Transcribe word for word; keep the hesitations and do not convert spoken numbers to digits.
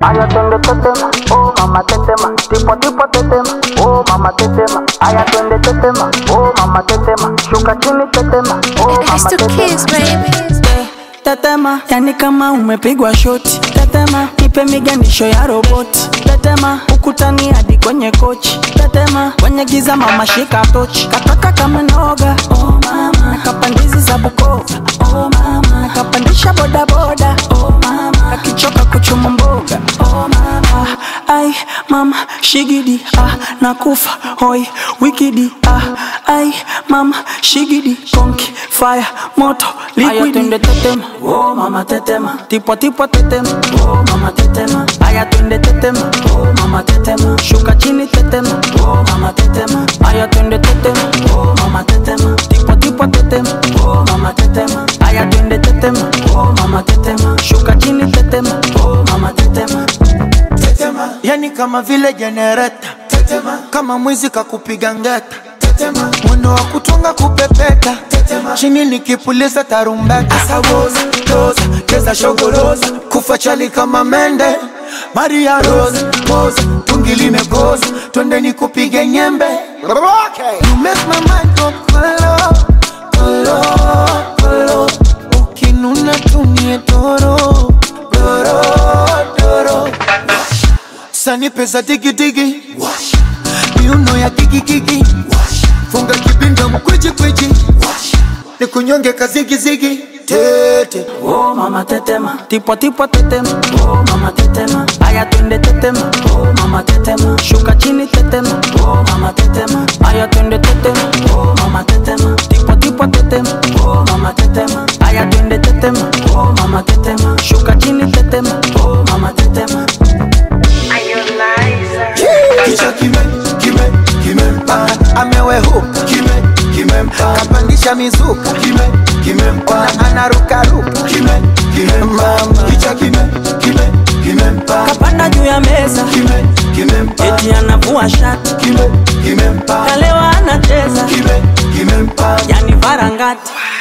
aya twende tetema, oh mama tetema, tipo tipo tetema, oh mama tetema, aya twende tetema, oh mama tetema, shuka chini tetema, oh mama tetema. Tetema, yani kama umepigwa shoti. Tetema, nipe miganisho ya roboti. Tetema, ukutani hadi kwenye kochi. Tetema, kwenye giza mama shika tochi. Kataka kama noga, oh mama, nakapandizi za Bukova, oh mama, nakapandisha boda boda, oh mama, kakichoka kuchuma mboga, oh mama. Ai mama shigidi, ah nakufa hoi wikidi, ah ai mama shigidi, konki fire moto liquidi. Aya twende tetema, oh mama tetema, tipo tipo tetema, oh mama tetema. Aya twende tetema, oh mama tetema, shuka chini tetema, oh mama tetema. Aya twende tetema, oh mama tetema, tipo tipo tetema, oh mama tetema. Aya twende tetema, oh mama tetema, shuka chini tetema, oh mama tetema. Tetema, yani kama vile generator. Tetema, kama mwizi kakupiga ngeta. Tetema, mwendo wa kutunga kupepeta. Tetema, chini nikipuliza tarumbeta. Asawoza, doza, keza shogoroza, kufa chali kama mende. Maria Rose, pose, tungi limekoza, twende nikupige nyembe. Okay. You make my mind go kolo, kolo, kolo. Ukinuna tumie toro, toro, toro. Sani pesa digi digi, miuno ya gigi gigi, funga kibinda mkwiji kwiji, nikunyonge kazigi zigi. Tete, oh mama tetema, tipo tipo tetema, oh mama tetema. Aya twende tetema, oh mama tetema, shuka chini tetema, oh mama tetema. Aya twende tetema, oh mama tetema, tipo tipo tetema, oh mama tetema. Aya twende tetema, oh mama tetema, shuka chini tetema, oh mama tetema. Kicha kime, kime, kime mpa. Amewe huka, kime, kime mpa. Kapandisha mizuka, kime, kime mpa. Ona anaruka ruka, kime, kime mpa. Kicha kime, kime, kime mpa. Kapanda juu ya meza, kime, kime mpa. eti anavua shati, kime, kime mpa. kalewa anacheza, kime, kime mpa. yani varangati.